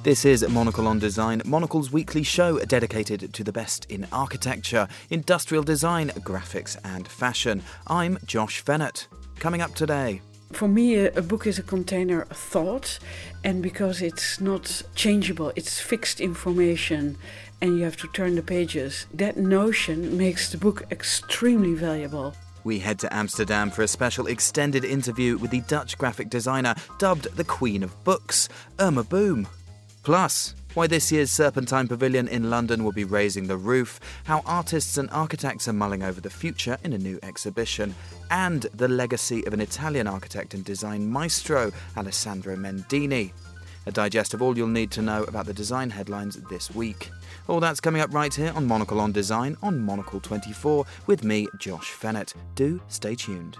This is Monocle on Design, Monocle's weekly show dedicated to the best in architecture, industrial design, graphics and fashion. I'm Josh Fennett. Coming up today. For me, a book is a container of thought, and because it's not changeable, it's fixed information, and you have to turn the pages, that notion makes the book extremely valuable. We head to Amsterdam for a special extended interview with the Dutch graphic designer dubbed the Queen of Books, Irma Boom. Plus, why this year's Serpentine Pavilion in London will be raising the roof, how artists and architects are mulling over the future in a new exhibition, and the legacy of an Italian architect and design maestro, Alessandro Mendini. A digest of all you'll need to know about the design headlines this week. All that's coming up right here on Monocle on Design on Monocle 24 with me, Josh Fennett. Do stay tuned.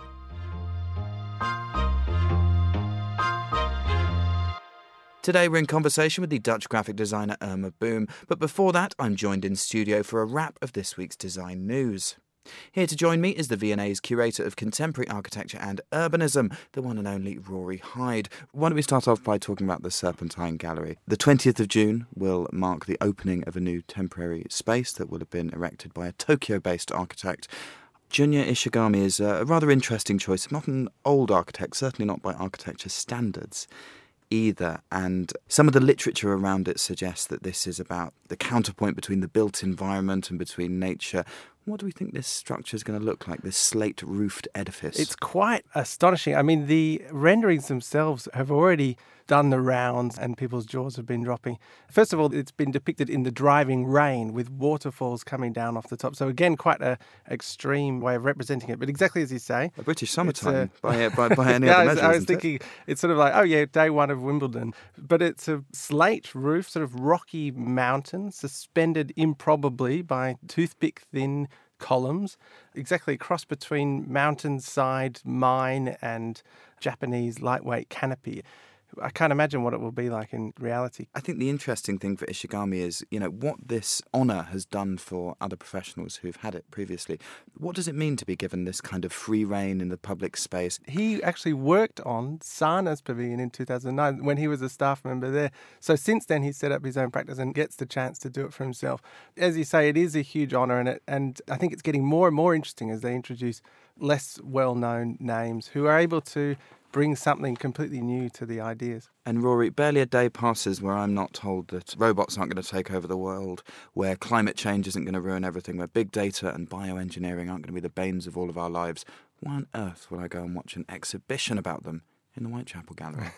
Today we're in conversation with the Dutch graphic designer Irma Boom, but before that I'm joined in studio for a wrap of this week's design news. Here to join me is the V&A's Curator of Contemporary Architecture and Urbanism, the one and only Rory Hyde. Why don't we start off by talking about the Serpentine Gallery. The 20th of June will mark the opening of a new temporary space that will have been erected by a Tokyo-based architect. Junya Ishigami is a rather interesting choice, not an old architect, certainly not by architecture standards either, and some of the literature around it suggests that this is about the counterpoint between the built environment and between nature. What do we think this structure is going to look like, this slate-roofed edifice? It's quite astonishing. I mean, the renderings themselves have already done the rounds and people's jaws have been dropping. First of all, it's been depicted in the driving rain with waterfalls coming down off the top. So again, quite an extreme way of representing it. But exactly as you say. A British summertime by any other measure, I was thinking, it's sort of like, oh yeah, day one of Wimbledon. But it's a slate roof, sort of rocky mountain, suspended improbably by toothpick-thin columns, exactly a cross between mountainside mine and Japanese lightweight canopy. I can't imagine what it will be like in reality. I think the interesting thing for Ishigami is, what this honour has done for other professionals who've had it previously. What does it mean to be given this kind of free rein in the public space? He actually worked on Sana's Pavilion in 2009 when he was a staff member there. So since then, he's set up his own practice and gets the chance to do it for himself. As you say, it is a huge honour, and I think it's getting more and more interesting as they introduce less well-known names who are able to bring something completely new to the ideas. And Rory, barely a day passes where I'm not told that robots aren't going to take over the world, where climate change isn't going to ruin everything, where big data and bioengineering aren't going to be the banes of all of our lives. Why on earth will I go and watch an exhibition about them in the Whitechapel Gallery?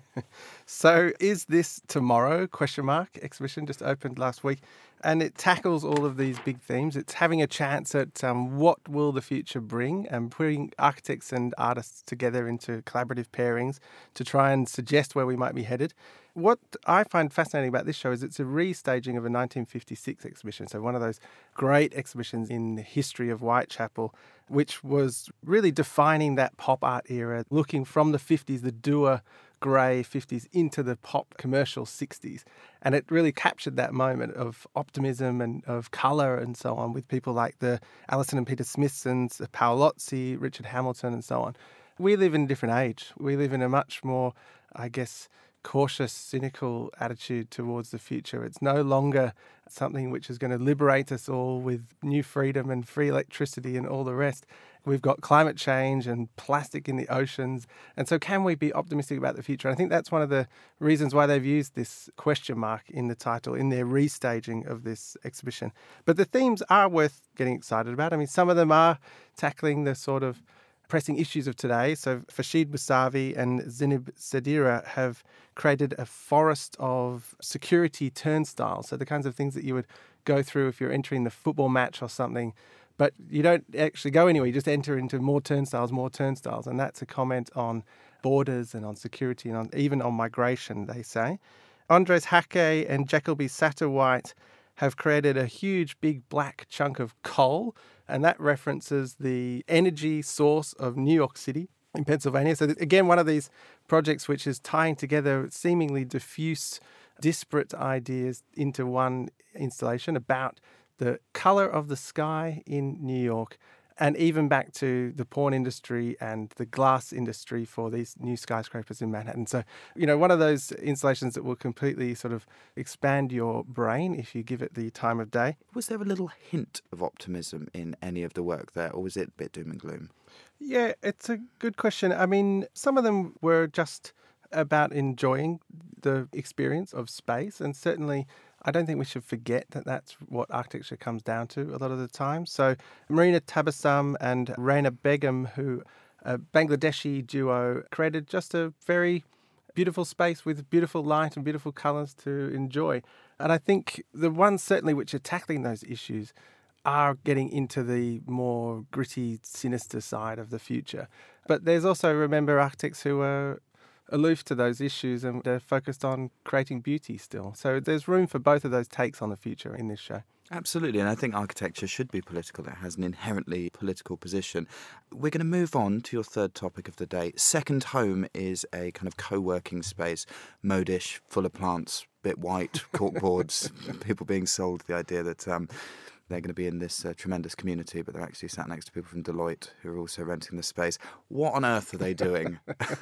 So is this tomorrow, ? Exhibition just opened last week, and it tackles all of these big themes. It's having a chance at what will the future bring, and putting architects and artists together into collaborative pairings to try and suggest where we might be headed. What I find fascinating about this show is it's a restaging of a 1956 exhibition, so one of those great exhibitions in the history of Whitechapel, which was really defining that pop art era, looking from the 50s, the dour grey 50s, into the pop commercial 60s. And it really captured that moment of optimism and of colour and so on with people like the Alison and Peter Smithsons, Paolozzi, Richard Hamilton and so on. We live in a different age. We live in a much more, cautious, cynical attitude towards the future. It's no longer something which is going to liberate us all with new freedom and free electricity and all the rest. We've got climate change and plastic in the oceans. And so can we be optimistic about the future? And I think that's one of the reasons why they've used this question mark in the title, in their restaging of this exhibition. But the themes are worth getting excited about. I mean, some of them are tackling the sort of pressing issues of today. So Farshid Musavi and Zineb Sadira have created a forest of security turnstiles. So the kinds of things that you would go through if you're entering the football match or something, but you don't actually go anywhere. You just enter into more turnstiles. And that's a comment on borders and on security and even on migration, they say. Andres Hake and Jacoby Satterwhite have created a huge, big black chunk of coal, and that references the energy source of New York City in Pennsylvania. So again, one of these projects which is tying together seemingly diffuse, disparate ideas into one installation about the colour of the sky in New York and even back to the porn industry and the glass industry for these new skyscrapers in Manhattan. So, one of those installations that will completely sort of expand your brain if you give it the time of day. Was there a little hint of optimism in any of the work there, or was it a bit doom and gloom? Yeah, it's a good question. I mean, some of them were just about enjoying the experience of space, and certainly I don't think we should forget that that's what architecture comes down to a lot of the time. So Marina Tabassum and Raina Begum, who a Bangladeshi duo, created just a very beautiful space with beautiful light and beautiful colours to enjoy. And I think the ones certainly which are tackling those issues are getting into the more gritty, sinister side of the future. But there's also, remember, architects who are aloof to those issues and they're focused on creating beauty still. So there's room for both of those takes on the future in this show. Absolutely, and I think architecture should be political. It has an inherently political position. We're going to move on to your third topic of the day. Second Home is a kind of co-working space, modish, full of plants, bit white, corkboards, people being sold the idea that they're going to be in this tremendous community, but they're actually sat next to people from Deloitte who are also renting the space. What on earth are they doing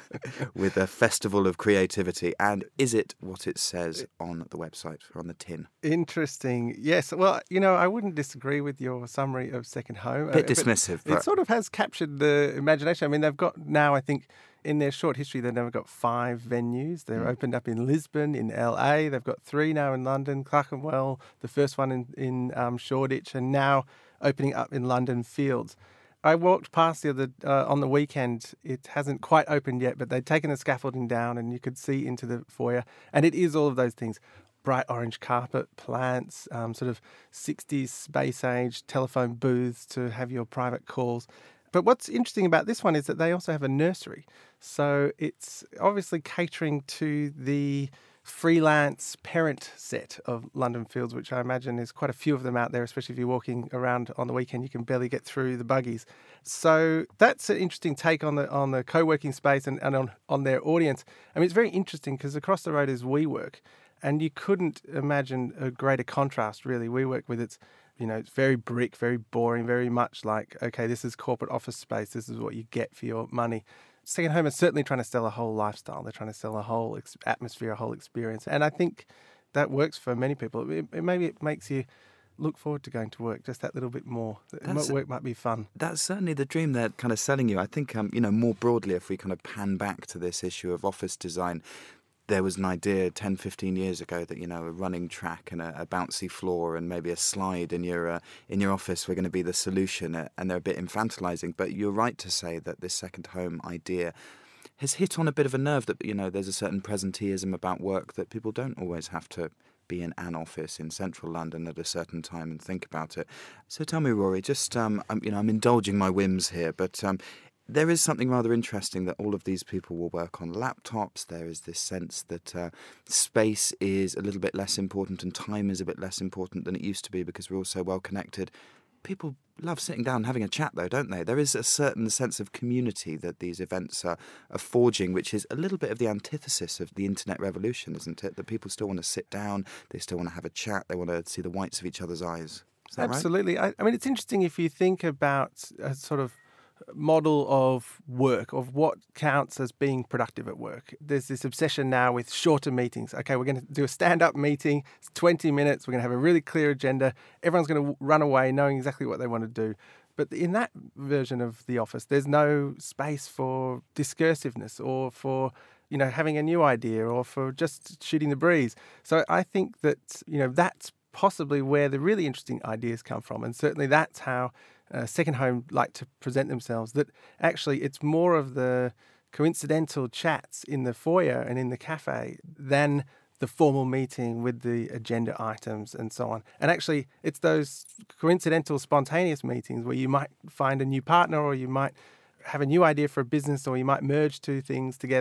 with a festival of creativity? And is it what it says on the website or on the tin? Interesting. Yes. Well, I wouldn't disagree with your summary of Second Home. A bit dismissive. But it sort of has captured the imagination. I mean, they've got now, I think, in their short history, they've now got 5 venues. They're opened up in Lisbon, in LA. They've got 3 now in London, Clerkenwell, the first one in Shoreditch, and now opening up in London Fields. I walked past on the weekend. It hasn't quite opened yet, but they'd taken the scaffolding down and you could see into the foyer. And it is all of those things. Bright orange carpet, plants, sort of 60s space age telephone booths to have your private calls. But what's interesting about this one is that they also have a nursery. So it's obviously catering to the freelance parent set of London Fields, which I imagine is quite a few of them out there, especially if you're walking around on the weekend, you can barely get through the buggies. So that's an interesting take on the co-working space and on their audience. I mean, it's very interesting because across the road is WeWork, and you couldn't imagine a greater contrast, really. WeWork with its it's very brick, very boring, very much like, okay, this is corporate office space. This is what you get for your money. Second Home is certainly trying to sell a whole lifestyle. They're trying to sell a whole atmosphere, a whole experience. And I think that works for many people. Maybe it makes you look forward to going to work just that little bit more. Work might be fun. That's certainly the dream they're kind of selling you. I think, more broadly, if we kind of pan back to this issue of office design, there was an idea 10, 15 years ago that, a running track and a bouncy floor and maybe a slide in your office were going to be the solution, and they're a bit infantilizing. But you're right to say that this Second Home idea has hit on a bit of a nerve that, there's a certain presenteeism about work that people don't always have to be in an office in central London at a certain time and think about it. So tell me, Rory, just, I'm indulging my whims here, but there is something rather interesting that all of these people will work on laptops. There is this sense that space is a little bit less important and time is a bit less important than it used to be because we're all so well connected. People love sitting down and having a chat, though, don't they? There is a certain sense of community that these events are forging, which is a little bit of the antithesis of the internet revolution, isn't it? That people still want to sit down, they still want to have a chat, they want to see the whites of each other's eyes. Is that Absolutely. right? I mean, it's interesting if you think about a sort of model of work, of what counts as being productive at work. There's this obsession now with shorter meetings. Okay, we're going to do a stand-up meeting. It's 20 minutes. We're going to have a really clear agenda. Everyone's going to run away knowing exactly what they want to do. But in that version of the office, there's no space for discursiveness or for, having a new idea or for just shooting the breeze. So I think that, that's possibly where the really interesting ideas come from. And certainly that's how Second Home like to present themselves, that actually it's more of the coincidental chats in the foyer and in the cafe than the formal meeting with the agenda items and so on. And actually it's those coincidental, spontaneous meetings where you might find a new partner or you might have a new idea for a business or you might merge two things together.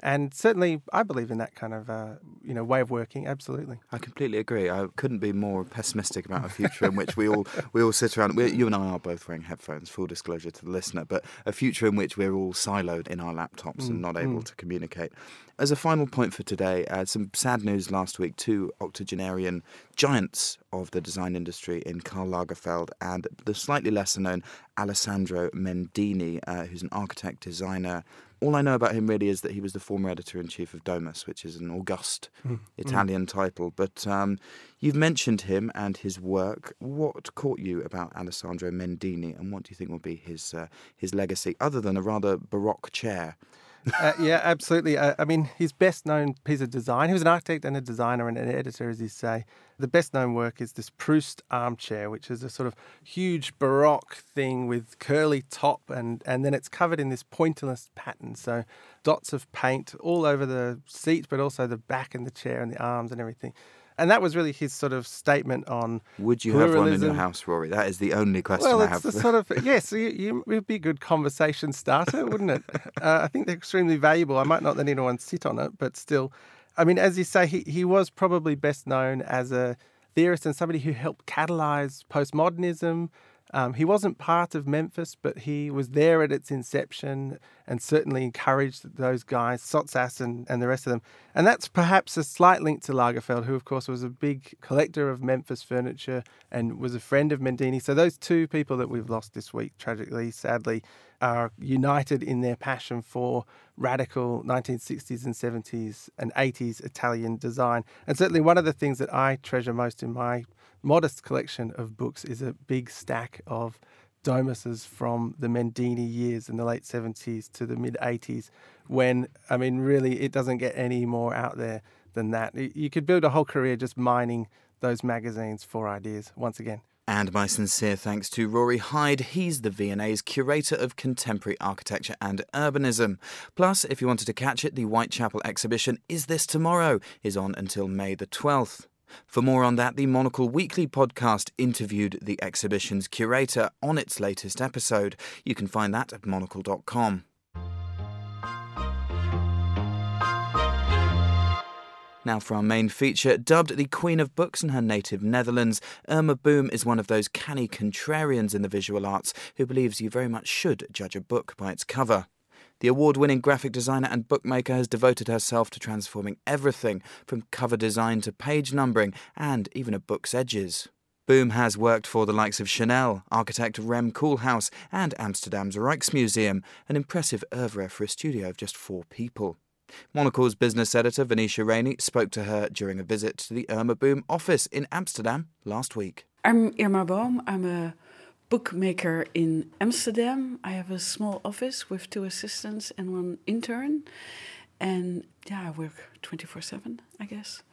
And certainly, I believe in that kind of way of working. Absolutely. I completely agree. I couldn't be more pessimistic about a future in which we all sit around. You and I are both wearing headphones, full disclosure to the listener, but a future in which we're all siloed in our laptops and not able to communicate. As a final point for today, some sad news last week. 2 octogenarian giants of the design industry in Karl Lagerfeld and the slightly lesser known Alessandro Mendini, who's an architect, designer. All I know about him really is that he was the former editor-in-chief of Domus, which is an august Italian title. But you've mentioned him and his work. What caught you about Alessandro Mendini, and what do you think will be his legacy, other than a rather baroque chair? Yeah, absolutely. I mean, his best-known piece of design, he was an architect and a designer and an editor, as you say. The best-known work is this Proust armchair, which is a sort of huge Baroque thing with curly top, and then it's covered in this pointillist pattern. So dots of paint all over the seat, but also the back and the chair and the arms and everything. And that was really his sort of statement on Would you pluralism. have one in your house, Rory? That is the only question I have. Well, it's the sort of, yes, it would be a good conversation starter, wouldn't it? I think they're extremely valuable. I might not let anyone sit on it, but still. I mean, as you say, he was probably best known as a theorist and somebody who helped catalyse postmodernism. He wasn't part of Memphis, but he was there at its inception and certainly encouraged those guys, Sottsass and the rest of them. And that's perhaps a slight link to Lagerfeld, who, of course, was a big collector of Memphis furniture and was a friend of Mendini. So those 2 people that we've lost this week, tragically, sadly, are united in their passion for radical 1960s and 70s and 80s Italian design. And certainly one of the things that I treasure most in my modest collection of books is a big stack of Domuses from the Mendini years in the late 70s to the mid-80s when, I mean, really it doesn't get any more out there than that. You could build a whole career just mining those magazines for ideas, once again. And my sincere thanks to Rory Hyde. He's the V&A's Curator of Contemporary Architecture and Urbanism. Plus, if you wanted to catch it, the Whitechapel exhibition Is This Tomorrow is on until May the 12th. For more on that, the Monocle Weekly podcast interviewed the exhibition's curator on its latest episode. You can find that at monocle.com. Now for our main feature. Dubbed the Queen of Books in her native Netherlands, Irma Boom is one of those canny contrarians in the visual arts who believes you very much should judge a book by its cover. The award-winning graphic designer and bookmaker has devoted herself to transforming everything from cover design to page numbering and even a book's edges. Boom has worked for the likes of Chanel, architect Rem Koolhaas and Amsterdam's Rijksmuseum, an impressive oeuvre for a studio of just 4 people. Monocle's business editor Venetia Rainey spoke to her during a visit to the Irma Boom office in Amsterdam last week. I'm Irma Boom. I'm a bookmaker in Amsterdam. I have a small office with 2 assistants and 1 intern. And I work 24/7, I guess.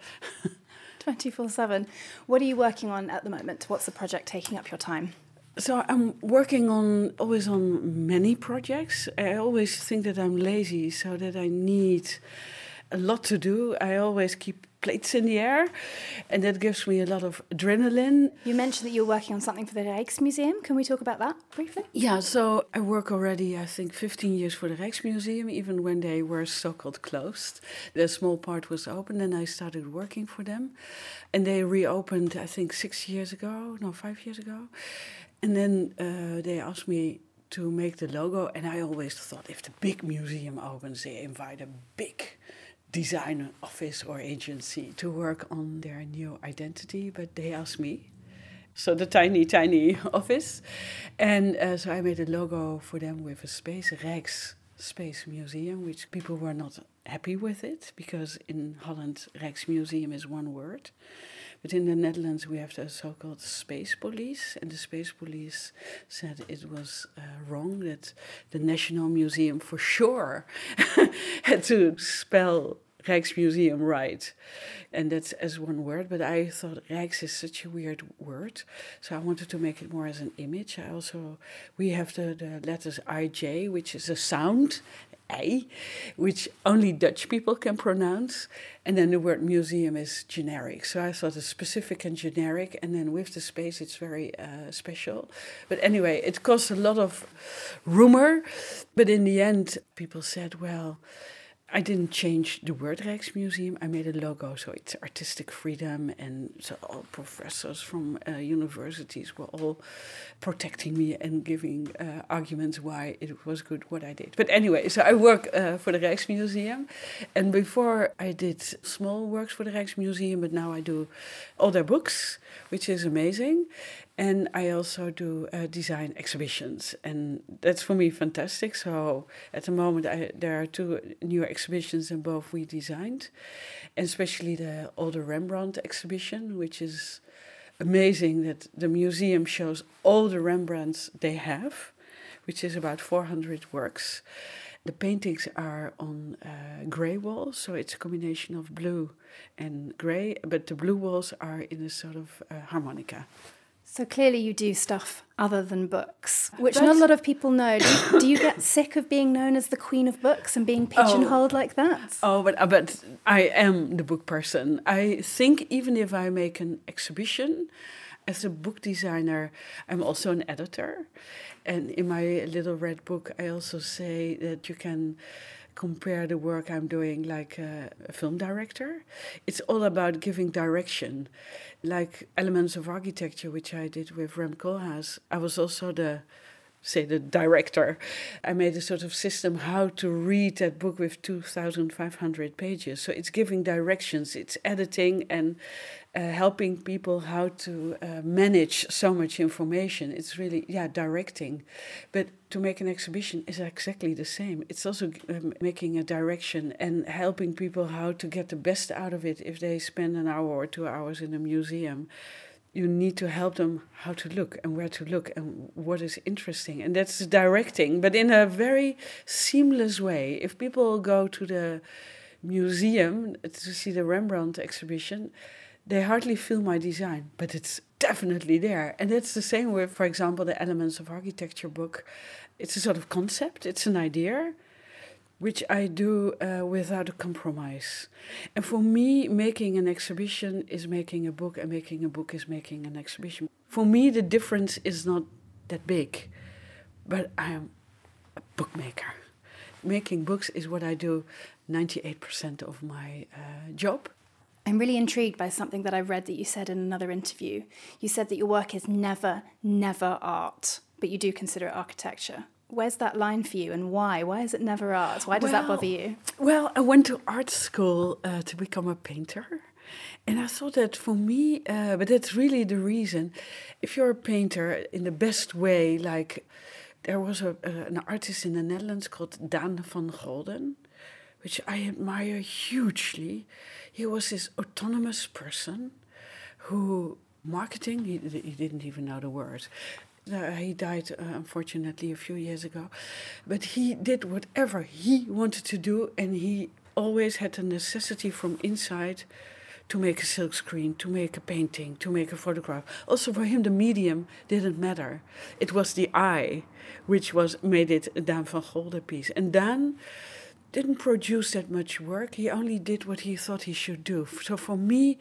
24/7. What are you working on at the moment? What's the project taking up your time? So I'm working always on many projects. I always think that I'm lazy, so that I need a lot to do. I always keep plates in the air, and that gives me a lot of adrenaline. You mentioned that you're working on something for the Rijksmuseum. Can we talk about that briefly? Yeah, so I work already, I think, 15 years for the Rijksmuseum, even when they were so-called closed. The small part was open, and I started working for them. And they reopened, I think, 5 years ago. And then they asked me to make the logo, and I always thought if the big museum opens, they invite a big design office or agency to work on their new identity, but they asked me. So the tiny office. And so I made a logo for them with a space, Rijksspace Museum, which people were not happy with it, because in Holland, Rijksmuseum is 1 word. But in the Netherlands, we have the so-called space police, and the space police said it was wrong, that the National Museum for sure had to spell Rijksmuseum right. And that's as 1 word, but I thought Rijks is such a weird word, so I wanted to make it more as an image. We have the letters IJ, which is a sound, I, which only Dutch people can pronounce. And then the word museum is generic. So I thought it's specific and generic. And then with the space, it's very special. But anyway, it caused a lot of rumor. But in the end, people said, well, I didn't change the word Rijksmuseum. I made a logo, so it's artistic freedom. And so all professors from universities were all protecting me and giving arguments why it was good what I did. But anyway, so I work for the Rijksmuseum. And before I did small works for the Rijksmuseum, but now I do all their books, which is amazing. And I also do design exhibitions, and that's for me fantastic. So at the moment there are 2 new exhibitions, and both we designed, and especially the Older Rembrandt exhibition, which is amazing that the museum shows all the Rembrandts they have, which is about 400 works. The paintings are on grey walls, so it's a combination of blue and grey, but the blue walls are in a sort of harmonica. So clearly you do stuff other than books, which not a lot of people know. Do you get sick of being known as the queen of books and being pigeonholed like that? Oh, but I am the book person. I think even if I make an exhibition, as a book designer, I'm also an editor. And in my little red book, I also say that you can compare the work I'm doing like a film director. It's all about giving direction. Like Elements of Architecture, which I did with Rem Koolhaas, I was also the director. I made a sort of system how to read that book with 2,500 pages. So it's giving directions, it's editing and helping people how to manage so much information. It's really, directing. But to make an exhibition is exactly the same. It's also making a direction and helping people how to get the best out of it if they spend an hour or 2 hours in a museum. You need to help them how to look and where to look and what is interesting. And that's directing, but in a very seamless way. If people go to the museum to see the Rembrandt exhibition, they hardly feel my design, but it's definitely there. And that's the same with, for example, the Elements of Architecture book. It's a sort of concept, it's an idea, which I do without a compromise. And for me, making an exhibition is making a book, and making a book is making an exhibition. For me, the difference is not that big, but I am a bookmaker. Making books is what I do 98% of my job. I'm really intrigued by something that I read that you said in another interview. You said that your work is never, never art, but you do consider it architecture. Where's that line for you, and why? Why is it never art? Why does that bother you? Well, I went to art school to become a painter. And I thought that for me, but that's really the reason, if you're a painter in the best way, like there was an artist in the Netherlands called Daan van Golden, which I admire hugely. He was this autonomous person who, marketing, he didn't even know the word. He died, unfortunately, a few years ago. But he did whatever he wanted to do, and he always had the necessity from inside to make a silkscreen, to make a painting, to make a photograph. Also for him, the medium didn't matter. It was the eye which made it a Daan van Golden piece. And Daan didn't produce that much work. He only did what he thought he should do. So for me,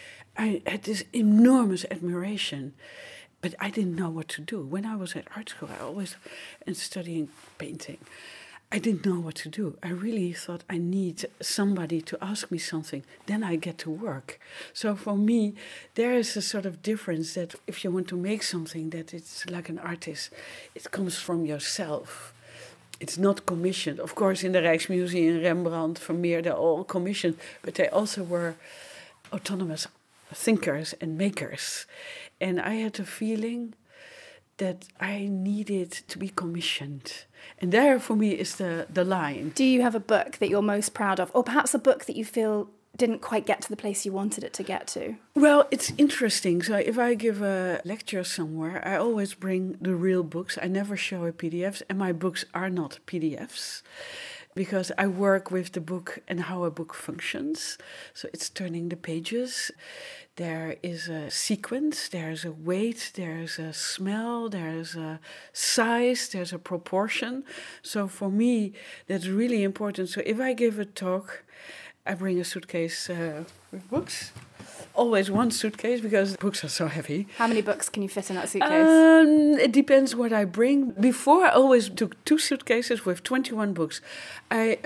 I had this enormous admiration. But I didn't know what to do. When I was at art school, and studying painting, I didn't know what to do. I really thought I need somebody to ask me something. Then I get to work. So for me, there is a sort of difference that if you want to make something that it's like an artist, it comes from yourself. It's not commissioned. Of course, in the Rijksmuseum, Rembrandt, Vermeer, they're all commissioned, but they also were autonomous thinkers and makers. And I had a feeling that I needed to be commissioned. And there, for me, is the line. Do you have a book that you're most proud of? Or perhaps a book that you feel didn't quite get to the place you wanted it to get to? Well, it's interesting. So if I give a lecture somewhere, I always bring the real books. I never show PDFs, and my books are not PDFs. Because I work with the book and how a book functions. So it's turning the pages. There is a sequence, there's a weight, there's a smell, there's a size, there's a proportion. So for me, that's really important. So if I give a talk, I bring a suitcase with books. Always one suitcase because books are so heavy. How many books can you fit in that suitcase? It depends what I bring. Before, I always took 2 suitcases with 21 books. I am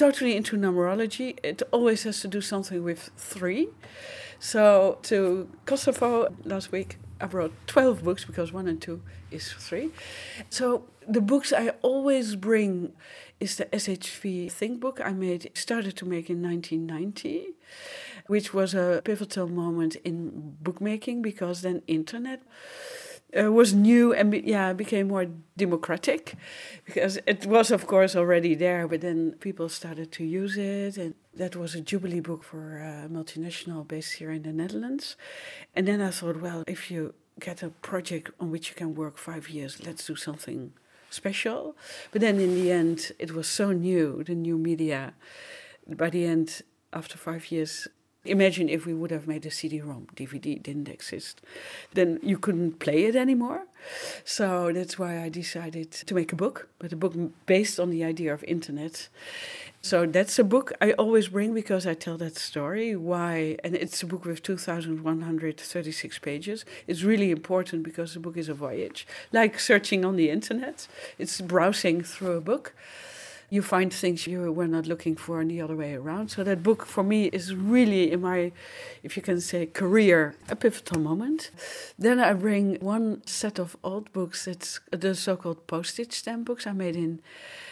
totally into numerology. It always has to do something with 3. So to Kosovo last week, I brought 12 books because 1 and 2 is 3. So the books I always bring is the SHV Think book started to make in 1990, which was a pivotal moment in bookmaking because then internet was new and became more democratic, because it was of course already there, but then people started to use it, and that was a jubilee book for a multinational based here in the Netherlands. And then I thought, well, if you get a project on which you can work 5 years, let's do something special. But then in the end, it was so new, the new media. By the end, after 5 years, imagine if we would have made a CD-ROM. DVD didn't exist. Then you couldn't play it anymore. So that's why I decided to make a book, but a book based on the idea of internet. So that's a book I always bring because I tell that story. Why? And it's a book with 2,136 pages. It's really important because the book is a voyage. Like searching on the internet. It's browsing through a book. You find things you were not looking for and the other way around. So that book for me is really in my, if you can say, career, a pivotal moment. Then I bring one set of old books. It's the so-called postage stamp books I made in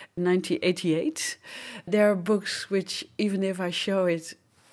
1988. There are books which, even if I show it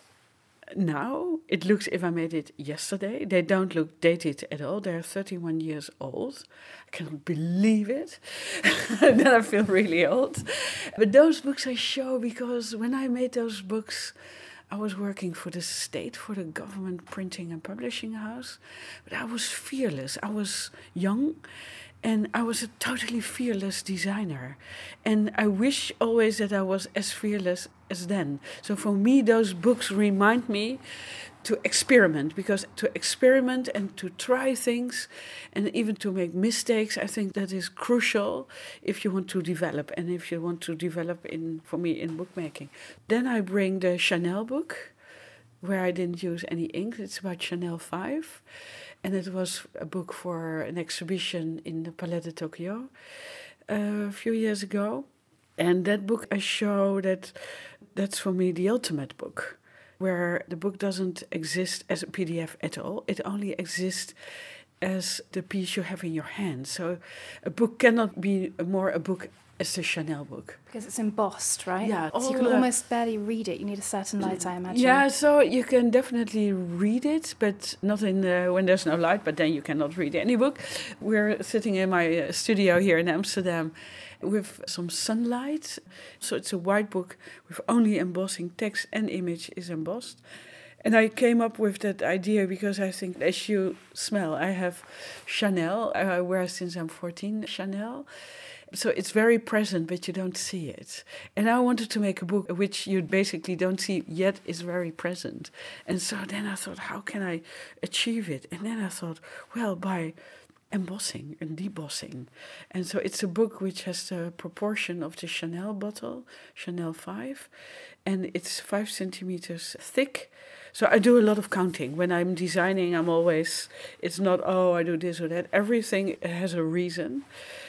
now, it looks if I made it yesterday. They don't look dated at all. They're 31 years old. I cannot believe it. Then I feel really old. But those books I show because when I made those books, I was working for the state, for the government printing and publishing house. But I was fearless. I was young. And I was a totally fearless designer. And I wish always that I was as fearless as then. So for me, those books remind me to experiment, because to experiment and to try things and even to make mistakes, I think that is crucial if you want to develop, and if you want to develop for me in bookmaking. Then I bring the Chanel book, where I didn't use any ink. It's about Chanel 5. And it was a book for an exhibition in the Palais de Tokyo a few years ago. And that book I show that's for me the ultimate book, where the book doesn't exist as a PDF at all. It only exists as the piece you have in your hand. So a book cannot be more a book as the Chanel book. Because it's embossed, right? Yeah. So you can almost barely read it. You need a certain light, I imagine. Yeah, so you can definitely read it, but not when there's no light, but then you cannot read any book. We're sitting in my studio here in Amsterdam with some sunlight. So it's a white book with only embossing. Text and image is embossed. And I came up with that idea because I think, as you smell, I have Chanel. I wear since I'm 14 Chanel. So it's very present, but you don't see it. And I wanted to make a book which you basically don't see yet is very present. And so then I thought, how can I achieve it? And then I thought, well, by embossing and debossing. And so it's a book which has the proportion of the Chanel bottle, Chanel 5, and it's 5 centimeters thick. So I do a lot of counting. When I'm designing, it's not, I do this or that. Everything has a reason.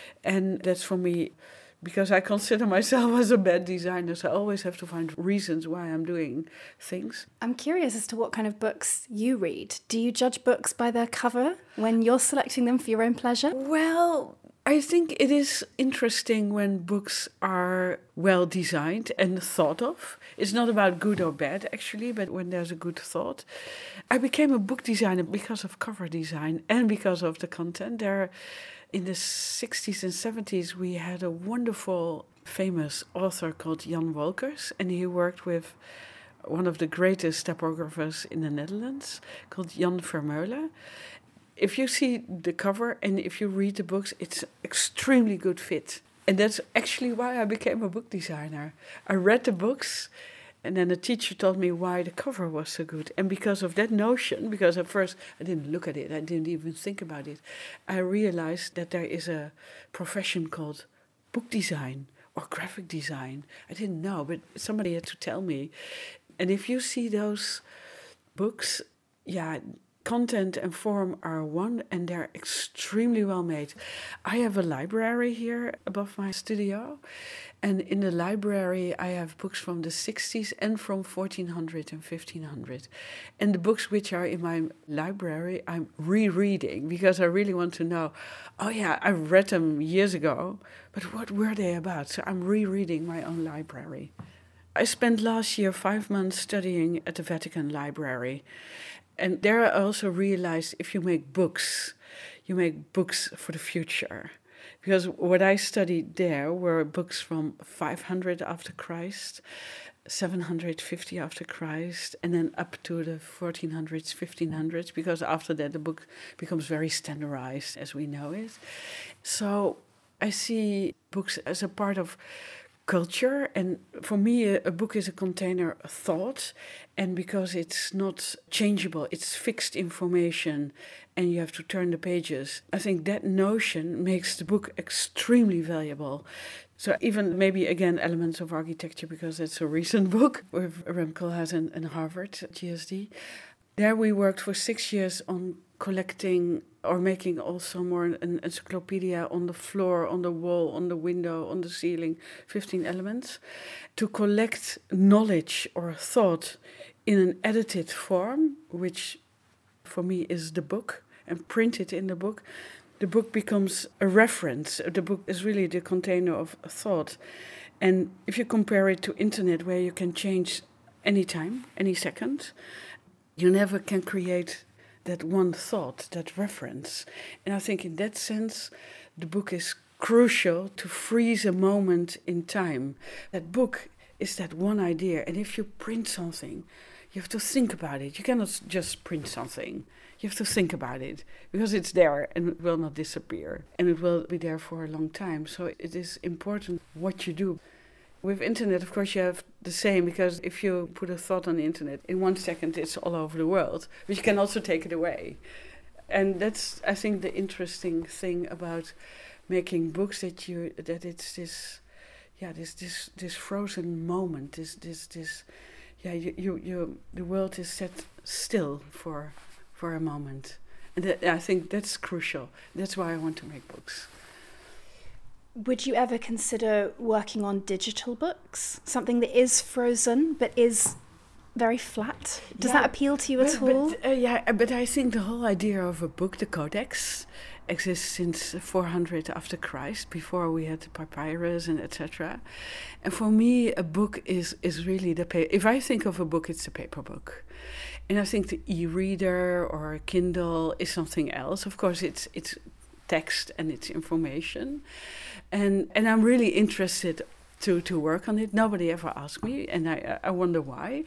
And that's for me, because I consider myself as a bad designer, so I always have to find reasons why I'm doing things. I'm curious as to what kind of books you read. Do you judge books by their cover when you're selecting them for your own pleasure? Well, I think it is interesting when books are well designed and thought of. It's not about good or bad, actually, but when there's a good thought. I became a book designer because of cover design and because of the content. In the 60s and 70s, we had a wonderful, famous author called Jan Wolkers, and he worked with one of the greatest typographers in the Netherlands called Jan Vermeulen. If you see the cover and if you read the books, it's extremely good fit. And that's actually why I became a book designer. I read the books, and then the teacher told me why the cover was so good. And because of that notion, because at first I didn't look at it, I didn't even think about it, I realized that there is a profession called book design or graphic design. I didn't know, but somebody had to tell me. And if you see those books, content and form are one, and they're extremely well made. I have a library here above my studio, and in the library I have books from the 60s and from 1400 and 1500. And the books which are in my library I'm rereading because I really want to know, oh yeah, I read them years ago, but what were they about? So I'm rereading my own library. I spent last year 5 months studying at the Vatican Library. And there I also realized if you make books for the future. Because what I studied there were books from 500 after Christ, 750 after Christ, and then up to the 1400s, 1500s, because after that the book becomes very standardized as we know it. So I see books as a part of culture, and for me a book is a container of thought, and because it's not changeable, it's fixed information and you have to turn the pages, I think that notion makes the book extremely valuable. So even maybe again elements of architecture, because it's a recent book with Rem Koolhaas and Harvard GSD. There we worked for 6 years on collecting or making also more an encyclopedia on the floor, on the wall, on the window, on the ceiling, 15 elements, to collect knowledge or thought in an edited form, which for me is the book, and print it in the book. The book becomes a reference. The book is really the container of thought. And if you compare it to internet, where you can change anytime, any second, you never can create that one thought, that reference. And I think in that sense, the book is crucial to freeze a moment in time. That book is that one idea. And if you print something, you have to think about it. You cannot just print something. You have to think about it because it's there and it will not disappear. And it will be there for a long time. So it is important what you do. With internet, of course, you have the same, because if you put a thought on the internet, in 1 second it's all over the world, but you can also take it away. And that's, I think, the interesting thing about making books, that it's this frozen moment, the world is set still for a moment, and I think that's crucial. That's why I want to make books. Would you ever consider working on digital books? Something that is frozen but is very flat? Does that appeal to you at all? But I think the whole idea of a book, the Codex, exists since 400 after Christ, before we had the papyrus and etc. And for me, a book is really the paper. If I think of a book, it's a paper book. And I think the e-reader or a Kindle is something else. Of course, it's text and it's information. And I'm really interested to work on it. Nobody ever asked me, and I wonder why.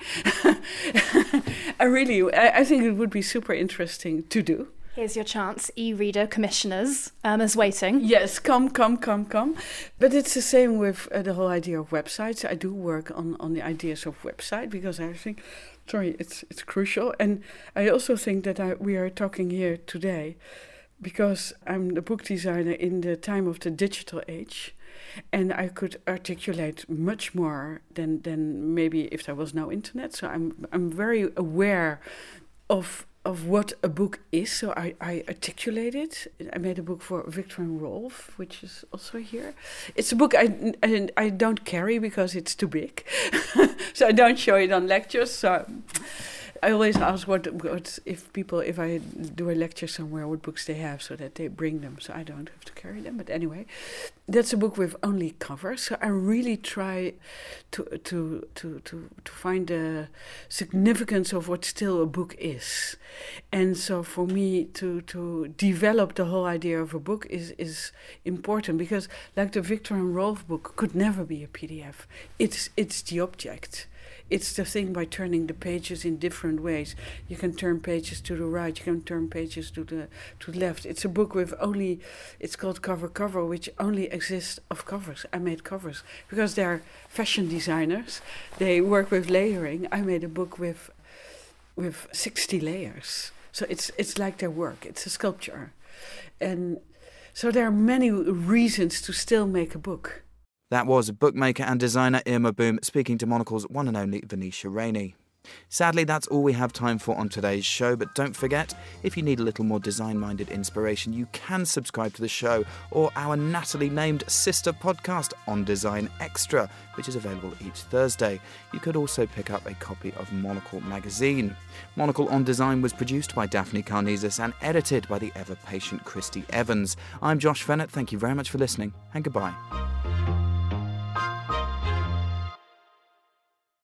I think it would be super interesting to do. Here's your chance, e-reader commissioners. Irma's waiting. Yes, come. But it's the same with the whole idea of websites. I do work on the ideas of website because I think, it's crucial. And I also think that we are talking here today because I'm the book designer in the time of the digital age, and I could articulate much more than maybe if there was no internet. So I'm very aware of what a book is. So I articulate it. I made a book for Victor and Rolf, which is also here. It's a book I don't carry because it's too big, so I don't show it on lectures. So I always ask what if I do a lecture somewhere, what books they have, so that they bring them, so I don't have to carry them. But anyway, that's a book with only covers. So I really try to find the significance of what still a book is. And so for me to develop the whole idea of a book is important, because like the Victor and Rolf book could never be a PDF. It's the object. It's the thing by turning the pages in different ways. You can turn pages to the right, you can turn pages to the left. It's a book with it's called Cover, which only exists of covers. I made covers because they're fashion designers. They work with layering. I made a book with 60 layers. So it's like their work. It's a sculpture. And so there are many reasons to still make a book. That was bookmaker and designer Irma Boom speaking to Monocle's one and only Venetia Rainey. Sadly, that's all we have time for on today's show, but don't forget, if you need a little more design-minded inspiration, you can subscribe to the show or our Natalie-named sister podcast, On Design Extra, which is available each Thursday. You could also pick up a copy of Monocle magazine. Monocle on Design was produced by Daphne Karnezis and edited by the ever-patient Christy Evans. I'm Josh Fennett. Thank you very much for listening, and goodbye.